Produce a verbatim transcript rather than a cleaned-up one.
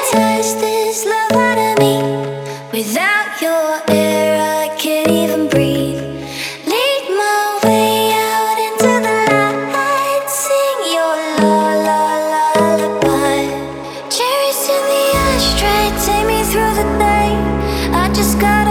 Hypnotize this love out of me. Without your air, I can't even breathe. Lead my way out into the light. Sing your la la lullaby. Cherries in the ashtray, take me through the day. I just got